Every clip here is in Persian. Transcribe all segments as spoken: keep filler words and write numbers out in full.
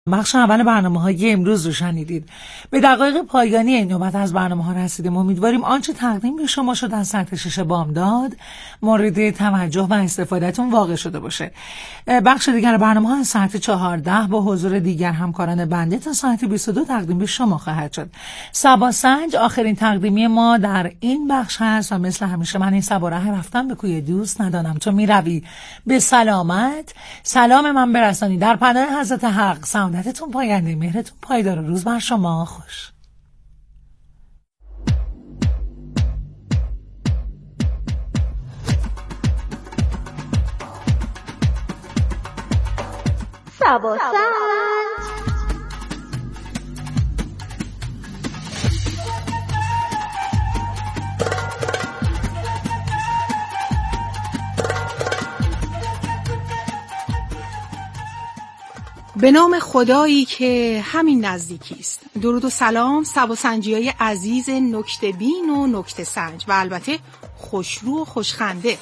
بخش اول برنامه‌های امروز رو شنیدید. به دقایق پایانی این نوبت از برنامه‌ها رسیدیم. امیدواریم آنچه تقدیم به شما شد از ساعت شش بامداد مورد توجه و استفادهتون واقع شده باشه. بخش دیگر برنامه‌ها از ساعت چهارده با حضور دیگر همکاران بنده تا ساعت بیست و دو تقدیم به شما خواهد شد. صبا سنج آخرین تقدیمی ما در این بخش هست و مثل همیشه من این صبا راه رفتم به کوی دوست ندانم تو میروی به سلامت. سلام من برسانی در پناه حضرت حق. سعادتتون پاینده، مهرتون پایدار و روز بر شما خوش. صبا سنج. به نام خدایی که همین نزدیکی است. درود و سلام صبا سنجیای عزیز نکته بین و نکته سنج و البته خوشرو و خوشخنده.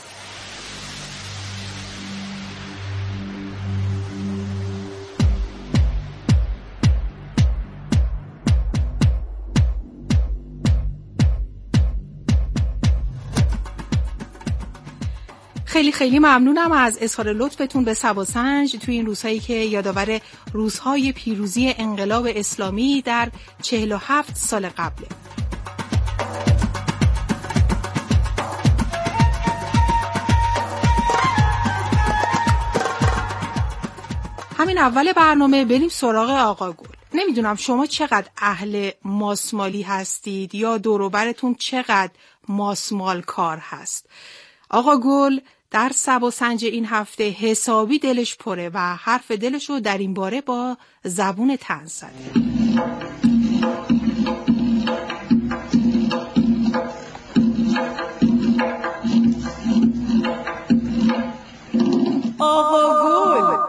خیلی خیلی ممنونم از اظهار لطفتون به صبا سنج توی این روزهایی که یادآور روزهای پیروزی انقلاب اسلامی در چهل و هفت سال قبله. همین اول برنامه بریم سراغ آقا گل. نمیدونم شما چقدر اهل ماسمالی هستید یا دور و برتون چقدر ماسمال کار هست. آقا گل در صبا سنج این هفته حسابی دلش پره و حرف دلش رو در این باره با زبون طنز زده. آقا گل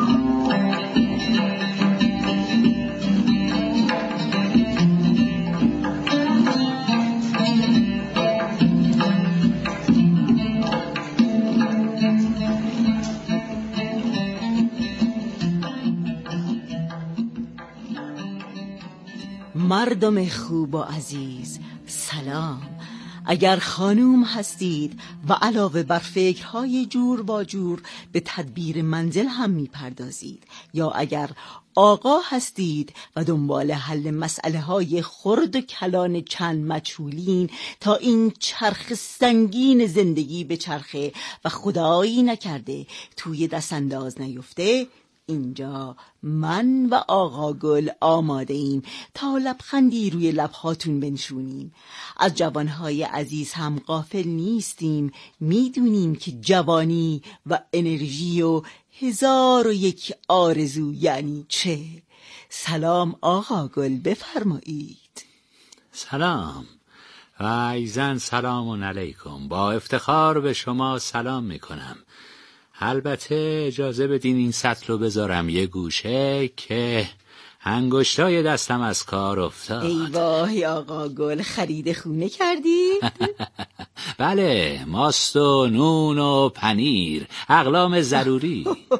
مردم خوب و عزیز سلام. اگر خانوم هستید و علاوه بر فکرهای جور با جور به تدبیر منزل هم میپردازید، یا اگر آقا هستید و دنبال حل مسئله های خرد و کلان چند مجهولین تا این چرخ سنگین زندگی به چرخه و خدایی نکرده توی دست انداز نیفته، اینجا من و آقا گل آماده ایم تا لبخندی روی لبهاتون بنشونیم. از جوانهای عزیز هم غافل نیستیم، میدونیم که جوانی و انرژی و هزار و یک آرزو یعنی چه. سلام آقا گل، بفرمایید. سلام و ایزن سلام علیکم. با افتخار به شما سلام میکنم. البته اجازه بدین این سطل رو بذارم یه گوشه که انگشتای دستم از کار افتاد. ای وای آقا گل، خرید خونه کردید؟ بله، ماست و نون و پنیر، اقلام ضروری.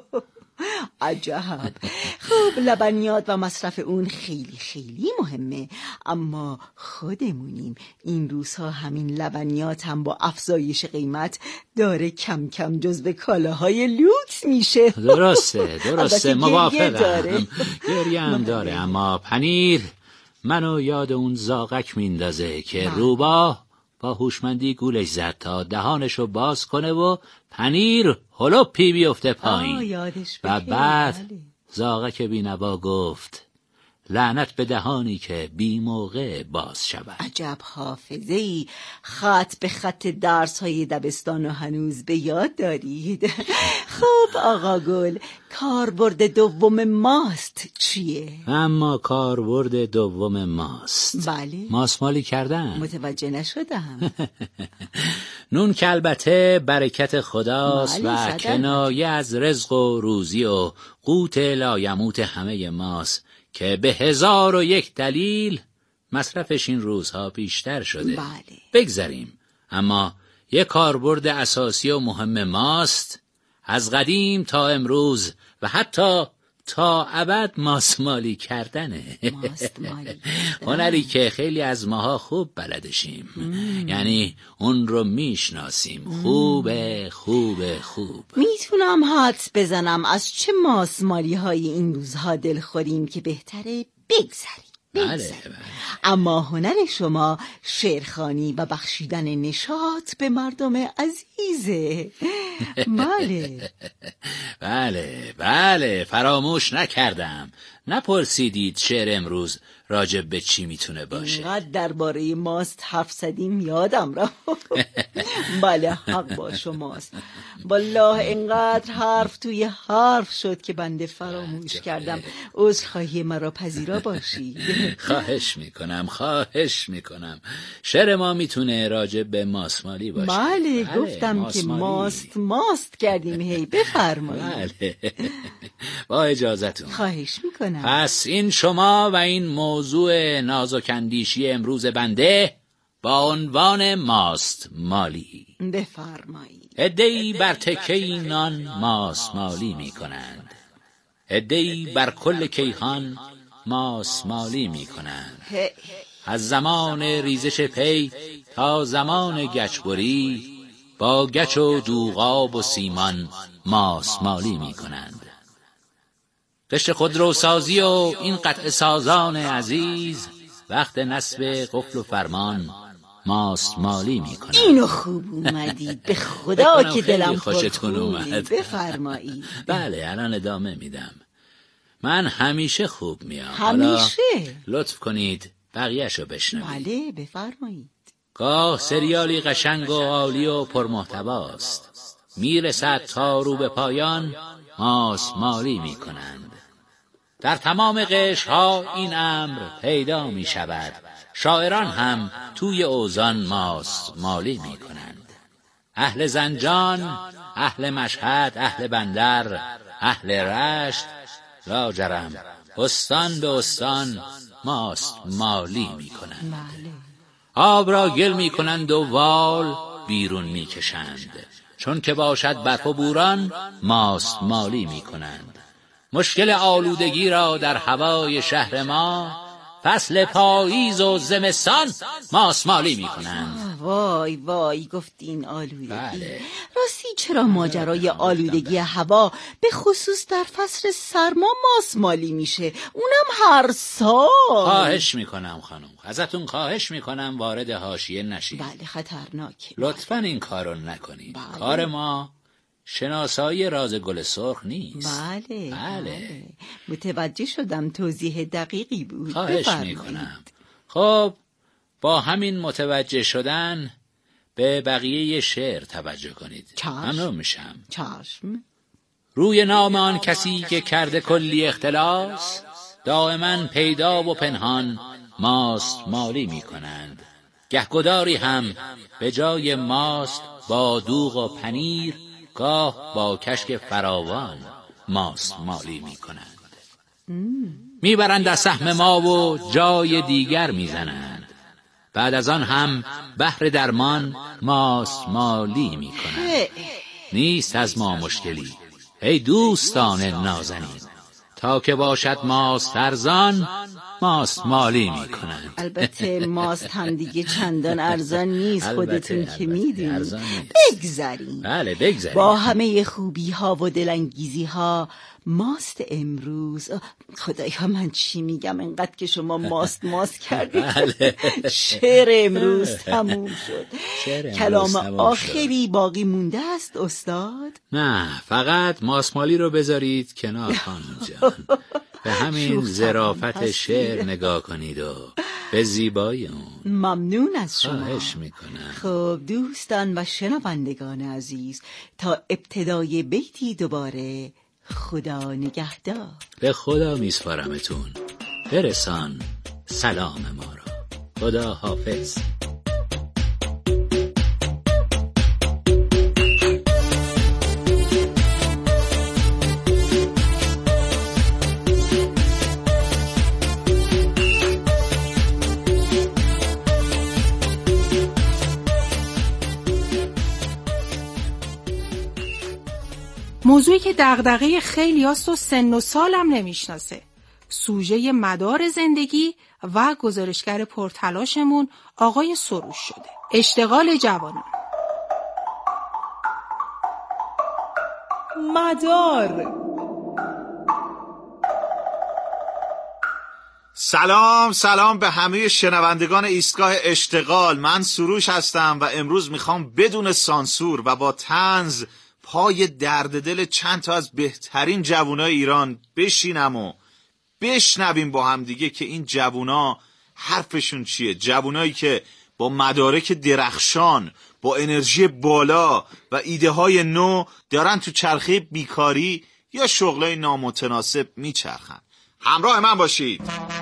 عجب. خب لبنیات و مصرف اون خیلی خیلی مهمه، اما خودمونیم این روزها همین لبنیات هم با افزایش قیمت داره کم کم جزو کالاهای لوکس میشه. درسته درسته موافقم، گریه هم داره، اما پنیر منو یاد اون زاغک میندازه که روباه با هوشمندی گولش زد تا دهانشو باز کنه و پنیر هلوپی بیفته پایین و بعد زاغک بینوا گفت لعنت به دهانی که بی موقع باز شود. عجب حافظه‌ای، خط به خط درس های دبستان و هنوز به یاد دارید. خب آقا گل، کاربرد دوم ماست چیه؟ اما کاربرد دوم ماست بله ماسمالی کردن. متوجه نشدم. نون که البته برکت خداست بله، و کنایه از رزق و روزی و قوت لایموت همه ماست که به هزار و یک دلیل مصرفش این روزها بیشتر شده. بله. بگذاریم، اما یک کاربرد اساسی و مهم ماست از قدیم تا امروز و حتی تا ابد ماسمالی کردنه. ماستمالی هنری که خیلی از ماها خوب بلدشیم. مم. یعنی اون رو میشناسیم. خوبه خوبه خوب. میتونم حدس بزنم از چه ماسمالی های این روزها دل خوریم که بهتره بگذریم. بله. اما هنر شما شعرخوانی و بخشیدن نشاط به مردم عزیزه. بله بله بله فراموش نکردم. نپرسیدید شعر امروز راجب به چی میتونه باشه؟ اینقدر درباره ماست حرف زدیم یادم را. بله حق با شماست. والله اینقدر حرف توی حرف شد که بنده فراموش کردم. عذرخواهی مرا پذیرا باشی. خواهش میکنم خواهش میکنم. شعر ما میتونه راجب به ماسمالی باشه. بله, بله گفتم ماسمالی. که ماست ماست کردیم. هی بفرمایید. بله با اجازتون. خواهش میکنم. پس این شما و این موضوع نازک‌اندیشی امروز بنده با عنوان ماست مالی. بفرمایید. عده‌ای بر تکه نان ماست مالی می کنند. عده‌ای بر کل کیهان ماست مالی می کنند. از زمان ریزش پی تا زمان گچبری با گچ و دوغاب و سیمان ماست مالی می کنند. قشر خودروسازی و این قطع سازان عزیز وقت نصب قفل و فرمان ماست مالی میکنن. اینو خوب اومدید. به خدا که دلم خوشتون اومد. بفرمایید. بله الان ادامه میدم. من همیشه خوب میام. همیشه؟ لطف کنید بقیه‌شو بشنوید. بله بفرمایید. گاه سریالی قشنگ و عالی و پرمحتواست، میرسد تا رو به پایان ماست مالی میکنند. در تمام قشرها این امر پیدا می شود. شاعران هم توی اوزان ماست مالی می کنند. اهل زنجان، اهل مشهد، اهل بندر، اهل رشت، لاجرم استان به استان ماست مالی می کنند. آب را گل می کنند و وال بیرون می کشند. چون که باشد برف و بوران ماست مالی می کنند. مشکل آلودگی را در هوای شهر ما فصل پاییز و زمستان ماست مالی می کنند. وای وای گفتین آلودگی. بله. راستی چرا ماجرای آلودگی هوا به خصوص در فصل سرما ماست مالی میشه؟ اونم هر سال. خواهش میکنم خانم، ازتون خواهش میکنم وارد حاشیه نشید. بله خطرناکه. لطفاً این کارو نکنید. بله. کار ما شناسایی راز گل سرخ نیست. بله, بله. بله. متوجه شدم توضیح دقیقی بود. خواهش میکنم. خب با همین متوجه شدن به بقیه شعر توجه کنید. ممنون میشم. چشم. روی نام آن کسی که کرده کلی اختلاس دائما پیدا و پنهان ماست مالی میکنند. گهگداری هم به جای ماست با دوغ و پنیر گاه با کشک فراوان ماست مالی می کنند. می برند از سهم ما و جای دیگر می زنند. بعد از آن هم بهر درمان ماست مالی می کنند. نیست از ما مشکلی ای دوستان نازنین، تا که باشد ماست ارزان ماست مالی می کنند. البته ماست هم دیگه چندان ارزان نیست. خودتون که میدونید. بگذاریم. بله بگذاریم. با همه خوبی ها و دلانگیزی ها ماست امروز، خدایا من چی میگم انقدر که شما ماست ماست کردید. بله. شعر امروز تموم شد. کلام آخری باقی مونده است استاد؟ نه فقط ماست مالی رو بذارید کنار خانم جان. به همین ظرافت شعر نگاه کنید و به زیبایی اون. ممنون از شما. خواهش میکنم. خب دوستان و شنوندگان عزیز، تا ابتدای بیتی دوباره خدا نگهدار. به خدا میسپارمتون. برسان سلام ما را. خدا حافظ. موضوعی که دغدغه خیلیاست و سن و سالم نمیشناسه. سوژه مدار زندگی و گزارشگر پرتلاشمون آقای سروش شده. اشتغال جوانان. مدار. سلام سلام به همه شنوندگان ایستگاه اشتغال. من سروش هستم و امروز میخوام بدون سانسور و با طنز پای درد دل چند تا از بهترین جوانای ایران بشینم و بشنویم با هم دیگه که این جوونا حرفشون چیه. جوونایی که با مدارک درخشان، با انرژی بالا و ایده های نو دارن تو چرخه بیکاری یا شغلای نامتناسب میچرخن. همراه من باشید.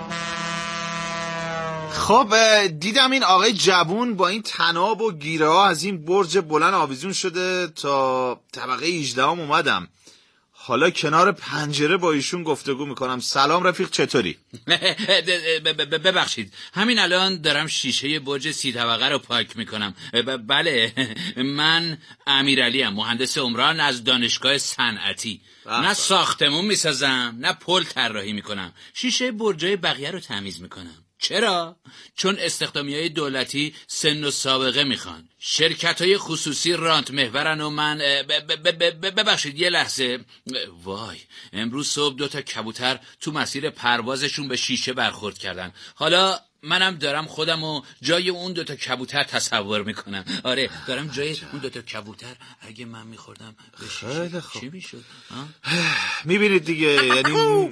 خب دیدم این آقای جوون با این تناب و گیره ها از این برج بلند آویزون شده تا طبقه هجده هم اومدم. حالا کنار پنجره با ایشون گفتگو میکنم. سلام رفیق، چطوری؟ ببخشید، همین الان دارم شیشه برج سی طبقه رو پاک میکنم. بله، من امیرعلی ام، مهندس عمران از دانشگاه صنعتی. نه ساختمون میسازم نه پل طراحی میکنم، شیشه برجای بقیه رو تمیز میکنم. چرا؟ چون استخدامیای دولتی سن و سابقه میخوان، شرکت‌های خصوصی رانت محورن و من ببخشید یه لحظه. وای، امروز صبح دو تا کبوتر تو مسیر پروازشون به شیشه برخورد کردن. حالا منم دارم خودمو جای اون دوتا کبوتر تصور میکنم. آره، دارم جای اون دوتا کبوتر اگه من میخوردم به شیشه چی میشد؟ میبینید دیگه، یعنی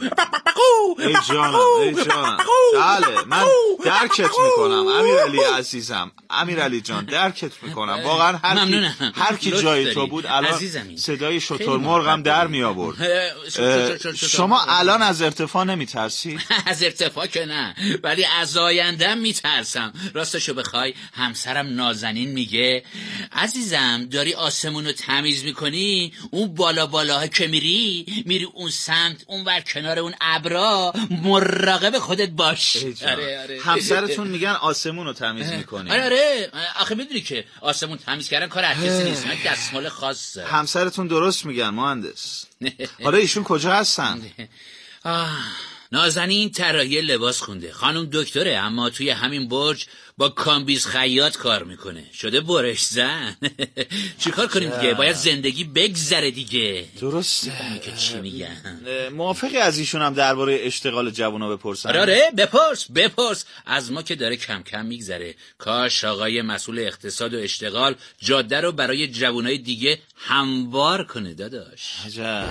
ای جانم ای جانم. بله، من درکت میکنم امیرعلی عزیزم. امیرعلی جان درکت میکنم واقعا. هر کی هر کی جای تو بود الان صدای شترمرغم در می آورد. شما الان از ارتفاع نمیترسی؟ از ارتفاع که نه، ولی از آیندم میترسم. راستشو بخوای همسرم نازنین میگه عزیزم داری آسمون رو تمیز میکنی، اون بالا بالاها که میری میری اون سمت اون ور کنار اون ابرا مراقب خودت باش. آره آره. همسرتون میگن آسمون رو تمیز میکنی؟ آره آره. آخه میدونی که آسمون تمیز کردن کار هر کسی نیست، من دستمال خاصه. همسرتون درست میگن مهندس. حالا ایشون کجا هستن؟ نازنین طراحی لباس خونده، خانم دکتره، اما توی همین برج با کامبیز خیاط کار میکنه، شده برش زن. چیکار کنیم دیگه؟ باید زندگی بگذره دیگه. درسته که چی میگن؟ موافقی از ایشون هم درباره اشتغال جوونا بپرسن؟ آره آره، بپرس بپرس. از ما که داره کم کم میگذره. کاش آقای مسئول اقتصاد و اشتغال جاده رو برای جوونای دیگه هموار کنه داداش. عجب.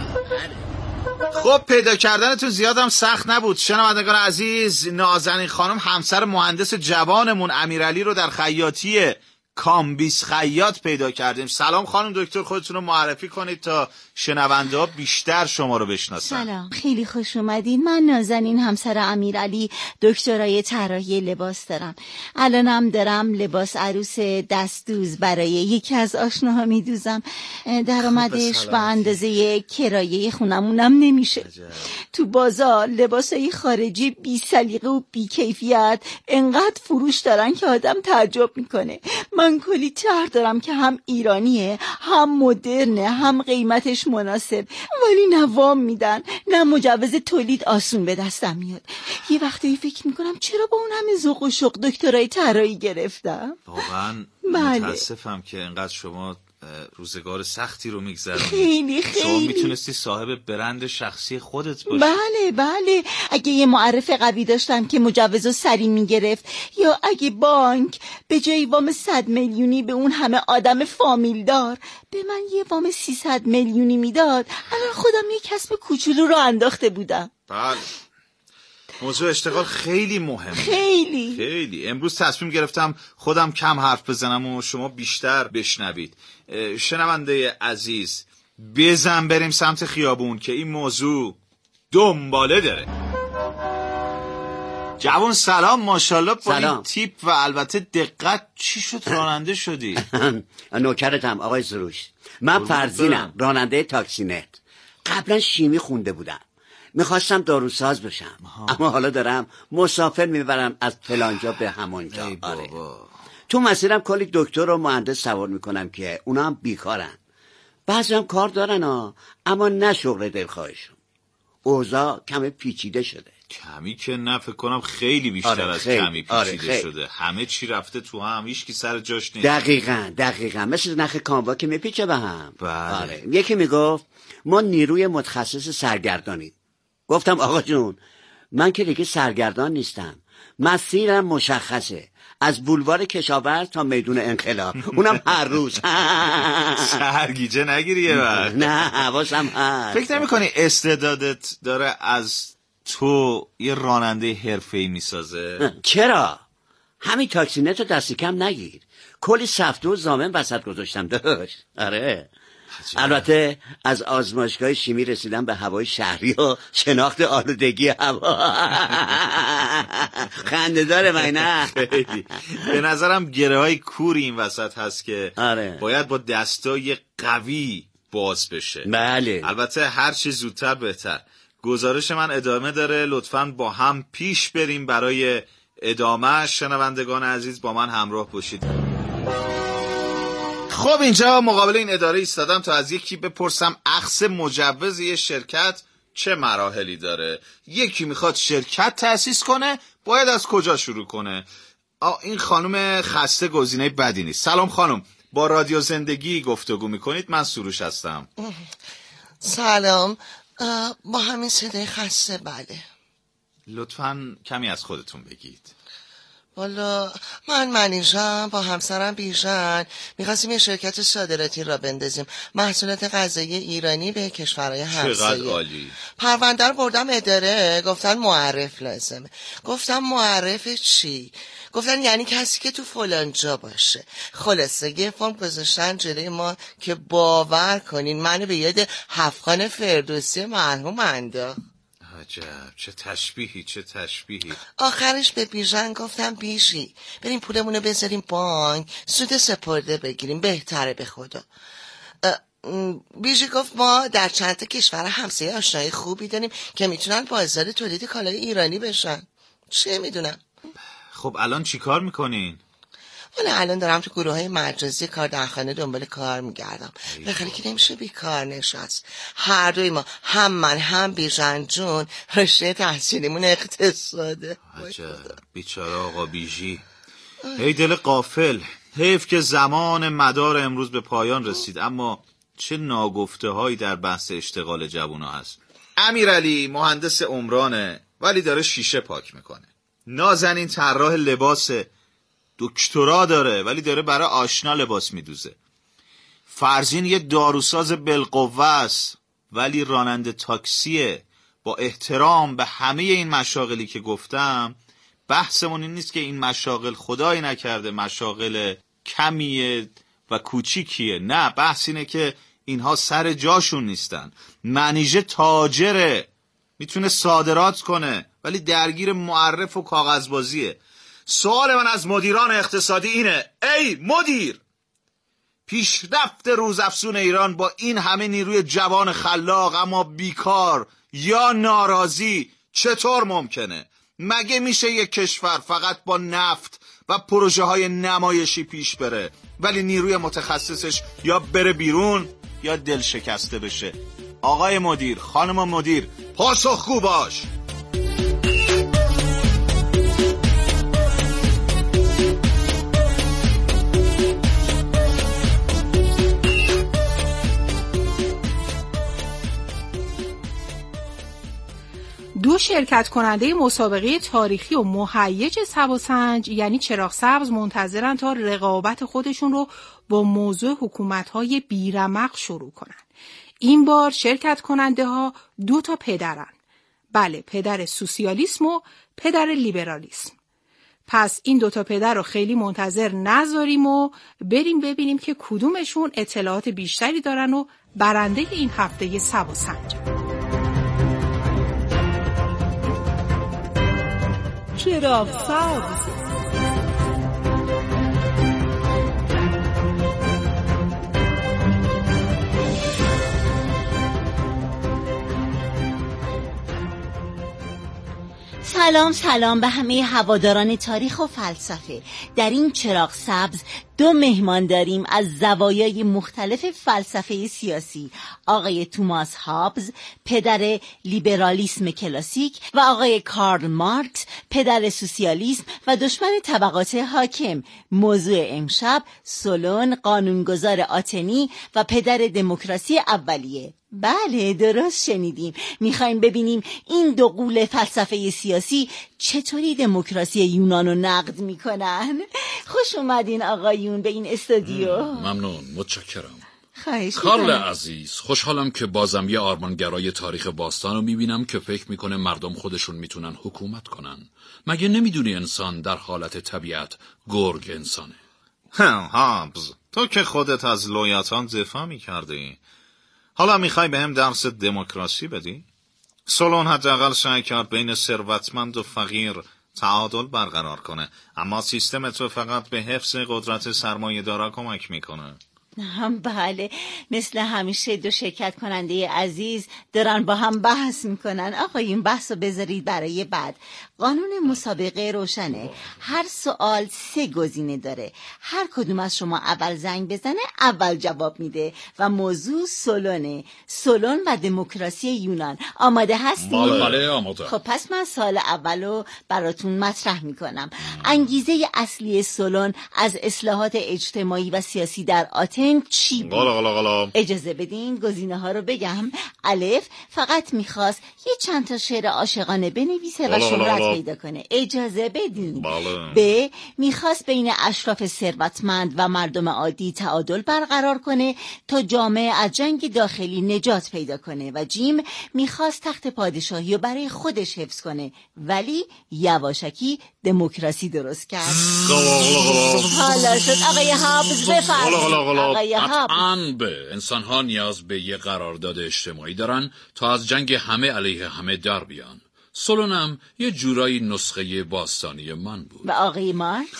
خب پیدا کردنتون زیادم سخت نبود شنوندگان عزیز. نازنین خانم همسر مهندس جوانمون امیرعلی رو در خیاطی کامبیز خیاط پیدا کردیم. سلام خانم دکتر، خودتون رو معرفی کنید تا شنونده ها بیشتر شما رو بشناسن. سلام، خیلی خوش اومدین. من نازنین همسر امیرعلی، دکترای طراحی لباس دارم. الانم دارم لباس عروس دستدوز برای یکی از آشناها میدوزم. درآمدش به اندازه کرایه خونمونم نمیشه. تو بازار لباسای خارجی بی سلیقه و بی کیفیت انقدر فروش دارن که آدم تعجب میکنه. من کلی طرح دارم که هم ایرانیه، هم مدرنه، هم قیمتش مناسب، ولی نه وام میدن نه مجوز تولید آسون به دستم میاد. یه وقتی فکر میکنم چرا با اون همه ذوق و شوق دکترای طراحی گرفتم. واقعا بله. متاسفم که انقدر شما روزگار سختی رو میگذرونید. خیلی خیلی شما میتونستی صاحب برند شخصی خودت باشی. بله بله. اگه یه معرف قوی داشتم که مجوزو سری میگرفت، یا اگه بانک به جای وام صد میلیونی به اون همه آدم فامیل دار به من یه وام سیصد میلیونی میداد، الان خودم یه کسب کوچولو رو انداخته بودم. بله. موضوع اشتغال خیلی مهمه. خیلی خیلی. امروز تصمیم گرفتم خودم کم حرف بزنم و شما بیشتر بشنوید. شنونده عزیز، بزن بریم سمت خیابون که این موضوع دنباله داره. جوان سلام، ماشاءالله با سلام. این تیپ و البته دقت چی شد راننده شدی؟ نوکرتم آقای سروش. من فرزینم، راننده تاکسینت. قبلا شیمی خونده بودم، میخواستم داروساز بشم. آها. اما حالا دارم مسافر میبرم از فلانجا به همانجا. آره. تو مسیرم کلی دکتر و مهندس سوار میکنم که اونا هم بیکارن. بعضی هم کار دارن ها، اما نه شغل دلخواهشون. اوضاع کم پیچیده شده. کمی که نه، فکر کنم خیلی بیشتر آره از خیلی. کمی پیچیده آره خیلی. شده. همه چی رفته تو هم، هیچ کی سر جاش نیست. دقیقاً دقیقاً مثل نخ کاموا که میپیچه به هم. بله. آره. یکی میگفت ما نیروی متخصص سرگردانیم. گفتم آقا جون من که دیگه سرگردان نیستم، مسیرم مشخصه، از بولوار کشاورز تا میدون انقلاب، اونم هر روز. سرگیجه نگیری یه وقت. نه حواسم هست. فکر نمی کنی استعدادت داره از تو یه راننده حرفه‌ای میسازه؟ چرا؟ همین تاکسینت رو دستی کم نگیر، کلی سفته و زامن وسط گذاشتم داشت. آره البته از آزمایشگاه شیمی رسیدم به هوای شهری و شناخت آلودگی هوا. خنده داره من نه؟ خیلی. به نظرم گره های کوری این وسط هست که آره. باید با دستای قوی باز بشه. بله. البته هر چی زودتر بهتر. گزارش من ادامه داره، لطفاً با هم پیش بریم برای ادامه. شنوندگان عزیز با من همراه باشید. خب اینجا مقابل این اداره ایستادم تا از یکی بپرسم اخذ مجوز یه شرکت چه مراحلی داره. یکی میخواد شرکت تأسیس کنه، باید از کجا شروع کنه؟ آ این خانم خسته گزینه بدی نیست. سلام خانم، با رادیو زندگی گفتگو میکنید؟ من سروش هستم. سلام، با همین صدای خسته. بله. لطفاً کمی از خودتون بگید. والا من منیژه‌ام، با همسرم بیژن میخواستیم یه شرکت صادراتی را بندازیم، محصولات غذایی ایرانی به کشورهای همسایه. چقدر عالی. پرونده رو بردم اداره، گفتن معرف لازمه. گفتم معرف چی؟ گفتن یعنی کسی که تو فلان جا باشه. خلاصه یه فرم گذاشتن جلوی ما که باور کنین منو به یاد هفت‌خان فردوسی مرحوم انداخت. عجب، چه تشبیهی چه تشبیهی. آخرش به بیژن گفتم بیژی بریم پولمونو بذاریم بانک، سود سپرده بگیریم، بهتره به خدا. بیژی گفت ما در چند تا کشور همسایه آشنایی خوبی داریم که میتونن بازار تولید کالای ایرانی بشن. چه میدونم. خب الان چی کار میکنین؟ والا الان دارم تو گروه های مجازی کار در خانه دنبال کار میگردم. بخاطر که نمیشه بیکار نشست. هر دوی ما، هم من هم بیژن جون، رشته تحصیلیمون اقتصاده. عجب، بیچاره آقا بیژی. هی دل غافل. حیف که زمان مدار امروز به پایان رسید، اما چه ناگفته هایی در بحث اشتغال جوونا هست. امیرعلی مهندس عمرانه ولی داره شیشه پاک میکنه. نازنین طراح لباسه، دکترا داره ولی داره برای آشنا لباس میدوزه. فرزین یه داروساز بالقوه است ولی راننده تاکسیه. با احترام به همه این مشاغلی که گفتم، بحثمون این نیست که این مشاغل خدایی نکرده مشاغل کمیه و کوچیکیه. نه، بحث اینه که اینها سر جاشون نیستن. منیژه تاجره، میتونه صادرات کنه ولی درگیر معرف و کاغذبازیه. سوال من از مدیران اقتصادی اینه: ای مدیر، پیشرفت روزافزون ایران با این همه نیروی جوان خلاق اما بیکار یا ناراضی چطور ممکنه؟ مگه میشه یک کشور فقط با نفت و پروژه های نمایشی پیش بره ولی نیروی متخصصش یا بره بیرون یا دل شکسته بشه؟ آقای مدیر، خانم مدیر، پاسخگو باش. دو شرکت کننده مسابقه تاریخی و مهیج سباسنج یعنی چراغ سبز منتظرن تا رقابت خودشون رو با موضوع حکومت‌های بیرمق شروع کنن. این بار شرکت کننده ها دو تا پدرن. بله، پدر سوسیالیسم و پدر لیبرالیسم. پس این دو تا پدر رو خیلی منتظر نذاریم و بریم ببینیم که کدومشون اطلاعات بیشتری دارن و برنده این هفته سباسنج. چراغ سبز. سلام سلام به همه هواداران تاریخ و فلسفه. در این چراغ سبز دو مهمان داریم از زوایای مختلف فلسفه سیاسی، آقای توماس هابز، پدر لیبرالیسم کلاسیک، و آقای کارل مارکس، پدر سوسیالیسم و دشمن طبقات حاکم. موضوع امشب سولون، قانونگذار آتنی و پدر دموکراسی اولیه. بله درست شنیدیم، میخوایم ببینیم این دو غول فلسفه سیاسی چطوری دموکراسی یونان رو نقد میکنن. خوش اومدین آقایون به این استودیو. ممنون، متشکرم. خواهش کارل میکنم. عزیز، خوشحالم که بازم یه آرمانگرای تاریخ باستان رو میبینم که فکر میکنه مردم خودشون میتونن حکومت کنن. مگه نمیدونی انسان در حالت طبیعت گرگ انسانه؟ هابز، تو که خودت از لویاتان دفاع میکردی، حالا میخوای به هم درس دموکراسی بدی؟ سولون حداقل سعی کرد بین ثروتمند و فقیر تعادل برقرار کنه، اما سیستم تو فقط به حفظ قدرت سرمایه‌دارا کمک میکنه. هم بله، مثل همیشه دو شرکت کننده عزیز دارن با هم بحث میکنن. آقا این بحث رو بذارید برای بعد. قانون مسابقه روشنه، هر سوال سه گزینه داره، هر کدوم از شما اول زنگ بزنه اول جواب میده و موضوع سولونه، سولون و دموکراسی یونان. آماده هستین؟ بله بله آماده. خب پس من سوال اولو براتون مطرح میکنم. انگیزه اصلی سولون از اصلاحات اجتماعی و سیاسی در آتن چی بود؟ غلا غلا غلا. اجازه بدین گزینه ها رو بگم. الف، فقط میخواست یه چند تا شعر عاشقانه بنویسه و شهرت پیدا کنه. اجازه بدین. بله. ب، میخواست بین اشراف ثروتمند و مردم عادی تعادل برقرار کنه تا جامعه از جنگ داخلی نجات پیدا کنه. و جیم، میخواست تخت پادشاهی رو برای خودش حفظ کنه ولی یواشکی دموکراسی درست کرد. حالا شد آقای هابز بفرمایید. قطعاً به انسان ها نیاز به یه قرارداد اجتماعی دارن تا از جنگ همه علیه همه در بیان. سولونم یه جورایی نسخه باستانی من بود. و آقای مارکس؟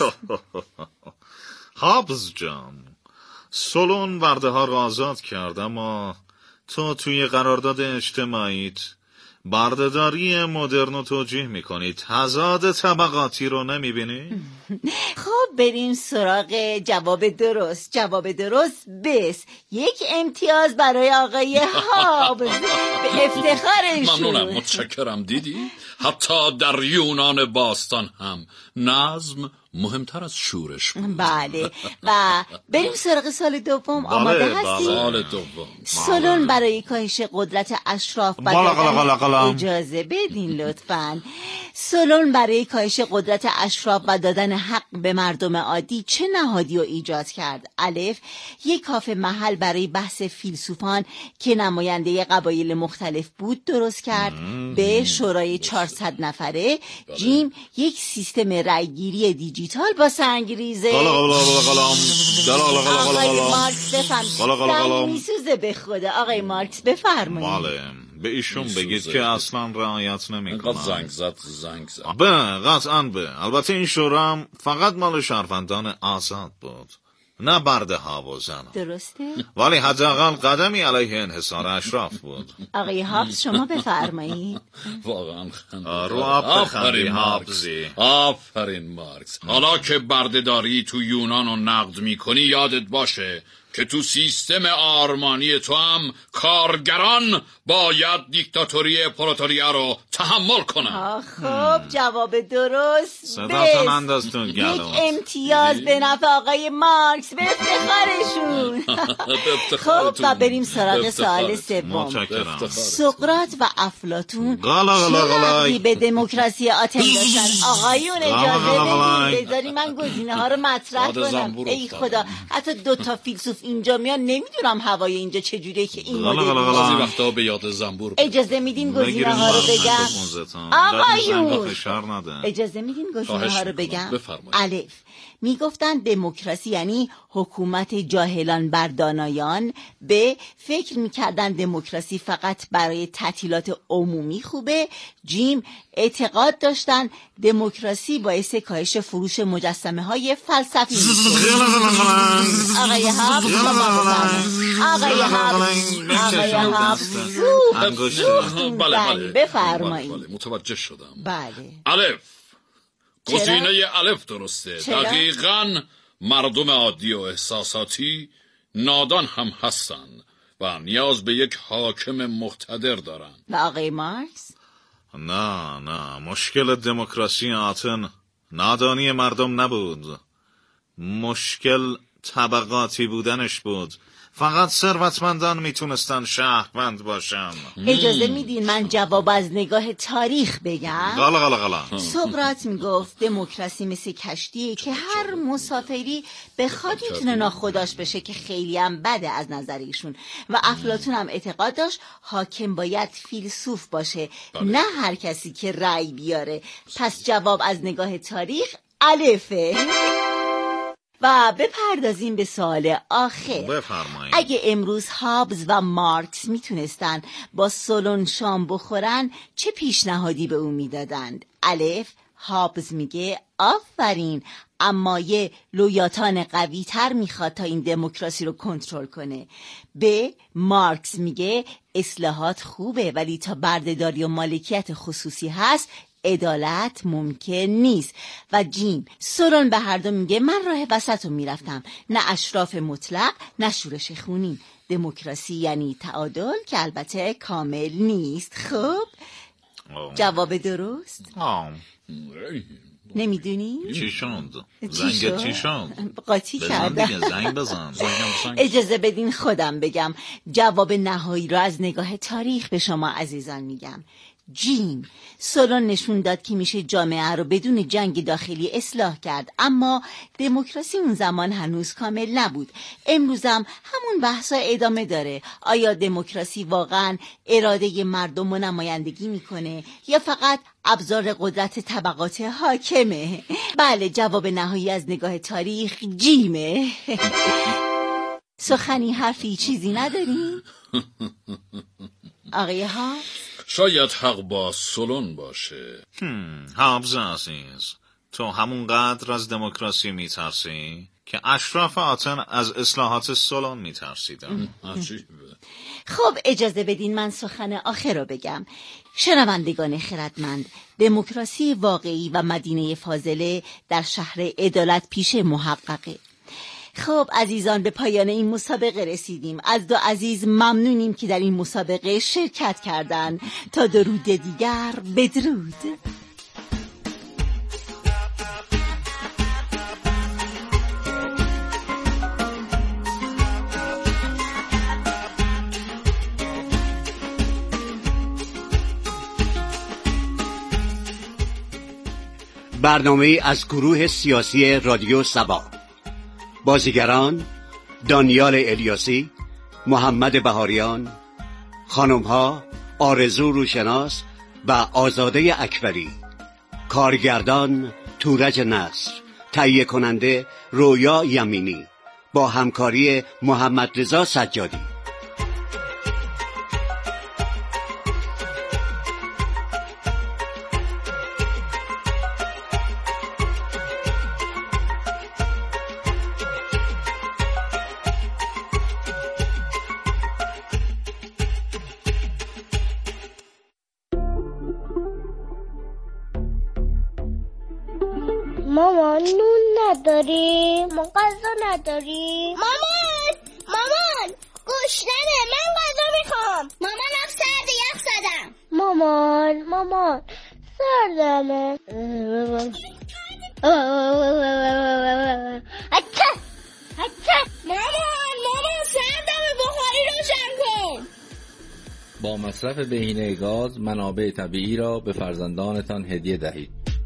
هابز جان، سولون ورده ها را آزاد کرد، اما تو توی قرارداد اجتماعیت بردهداری مدرن رو توجیه میکنی، تضاد طبقاتی رو نمیبینی؟ خب بریم سراغ جواب درست. جواب درست بس. یک امتیاز برای آقای هابز، به افتخارشون. ممنونم، متشکرم. دیدی؟ حتی در یونان باستان هم نظم مهمتر از شورش بود. بله. و بریم سراغ سال دوم. آماده هستی؟ سال دوم. سولون برای کاهش قدرت اشراف و دادن... اجازه بدین لطفاً. سولون برای کاهش قدرت اشراف و دادن حق به مردم عادی چه نهادی رو ایجاد کرد؟ الف، یک کافه محل برای بحث فیلسوفان که نماینده قبایل مختلف بود درست کرد. ب، شورای چهارصد نفره. جیم، یک سیستم رأیگیری دیجیتال با سنگریزه. آقای مارکس بفرمایید. میسوزه به خدا. آقای مارکس بفرمایید. بله، به ایشون بگید که اصلا رعایت نمی‌کنه. زنگ زد زنگ زد. به قطعاً به. البته این شورا هم فقط مال شهروندان آزاد بود، نه برده ها و زن. درسته؟ ولی حداقل قدمی علیه انحصار اشراف بود. آقای هابز شما بفرمایید. واقعا خنده. رو آب بخندی هابزی. آفرین مارکس. حالا که بردهداری تو یونان رو نقد میکنی یادت باشه که تو سیستم آرمانی تو هم کارگران باید دیکتاتوری پرولتاریا رو تحمل کنن. خب جواب درست. صداتون اندازتون یک گلو. امتیاز به نفع آقای مارکس، به افتخارشون. خب و بریم سراغ سوال سوم. سقراط و افلاطون چه نقدی به دموکراسی آتن داشتن؟ آقایون اجازه بدید بذاری من گزینه ها رو مطرح کنم. ای خدا، حتی دو تا فیلسوف اینجا میان، نمیدونم هوای اینجا چجوریه که این مدل. بعضی وقتا به یاد زنبور. اجازه میدین گزینه ها رو بگم؟ آقایون اجازه میدین گزینه ها رو بگم؟ الف، میگفتن دموکراسی یعنی حکومت جاهلان بر دانایان. ب، فکر میکردن دموکراسی فقط برای تعطیلات عمومی خوبه. جیم، اعتقاد داشتن دموکراسی باعث کاهش فروش مجسمه های فلسفی میشه. آقای هابز آقای هابز آقای هابز بله بله بفرمایید. متوجه شدم. بله. الف، گزینه الف درسته. دقیقاً مردم عادی و احساساتی نادان هم هستن و نیاز به یک حاکم مقتدر دارن. و آقای مارکس؟ نه نه، مشکل دموکراسی آتن نادانی مردم نبود، مشکل طبقاتی بودنش بود. فقط ثروتمندان میتونستن شهروند باشن. اجازه میدین من جواب از نگاه تاریخ بگم؟ غلا غلا غلا. سقراط میگفت دموکراسی مثل کشتیه که هر مسافری بخواد میتونه ناخداش بشه که خیلی هم بده از نظر ایشون. و افلاطون هم اعتقاد داشت حاکم باید فیلسوف باشه، نه هر کسی که رأی بیاره. پس جواب از نگاه تاریخ الفه. و بپردازیم به سوال آخر. بفرمایید. اگه امروز هابز و مارکس میتونستن با سولون شام بخورن چه پیشنهادی به اون میدادند؟ الف، هابز میگه آفرین، اما یه لویاتان قوی تر میخواد تا این دموکراسی رو کنترل کنه. ب، مارکس میگه اصلاحات خوبه ولی تا بردهداری و مالکیت خصوصی هست عدالت ممکن نیست. و جیم، سولون به هر دو میگه من راه وسط رو میرفتم، نه اشراف مطلق نه شورش خونین. دموکراسی یعنی تعادل که البته کامل نیست. خب جواب درست؟ آه. نمیدونی؟ چی شد؟ زنگ چی شد؟ قاطی کردم. بزن دیگه، زنگ بزن. اجازه بدین خودم بگم. جواب نهایی رو از نگاه تاریخ به شما عزیزان میگم. جیم، سولون نشون داد که میشه جامعه رو بدون جنگ داخلی اصلاح کرد، اما دموکراسی اون زمان هنوز کامل نبود. امروزم همون بحثا ادامه داره. آیا دموکراسی واقعا اراده مردم رو نمایندگی میکنه یا فقط ابزار قدرت طبقات حاکمه؟ بله، جواب نهایی از نگاه تاریخ جیمه. سخنی، حرفی، چیزی نداریم؟ آقای ها؟ شاید حق با سولون باشه. هابز عزیز، تو همونقدر از دموکراسی میترسی که اشراف آتن از اصلاحات سولون میترسیدن. خب اجازه بدین من سخن آخر رو بگم. شنوندگان خردمند، دموکراسی واقعی و مدینه فاضله در شهر عدالت پیش محققه. خب عزیزان، به پایان این مسابقه رسیدیم. از دو عزیز ممنونیم که در این مسابقه شرکت کردند. تا درود دیگر، بدرود. برنامه از گروه سیاسی رادیو سبا. بازیگران: دانیال الیاسی، محمد بهاریان، خانمها: آرزو روشناس و آزاده اکبری. کارگردان: تورج نصر. تهیه کننده: رویا یمینی با همکاری محمد رضا سجادی. مامان نون نداری؟ ما غذا نداری؟ مامان مامان گوشتنه، من غذا میخوام. مامانم سرد یخ زدم. مامان مامان سردمه. حتی حتی مامان مامان سردمه، بخاری روشن کن. با مصرف بهینه گاز منابع طبیعی را به فرزندانتان هدیه دهید.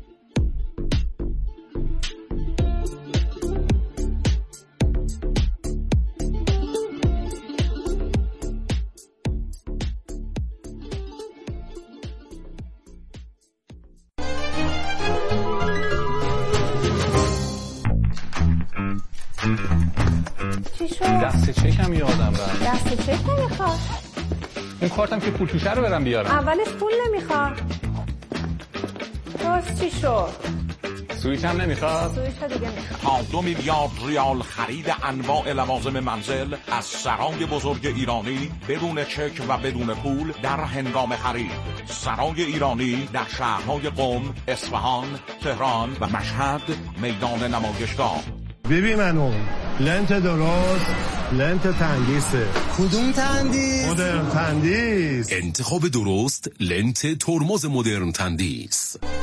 چی شد؟ دست چکم یادم رفت. دست چک نمیخواد. اون کارتم که پول توشه رو برم بیارم. اولش پول نمیخواد. باز چی شد؟ سویچ هم نمیخواد. سویچ دیگه میخواد. تا دو میلیارد ریال خرید انواع لوازم منزل از سرای بزرگ ایرانی بدون چک و بدون پول در هنگام خرید. سرای ایرانی در شهرهای قم، اصفهان، تهران و مشهد. میدان نمایشگاه ببین منو لنت درست لنت تندیسه. کدوم تندیس؟ مدرن تندیس. انتخاب درست لنت ترمز مدرن تندیس.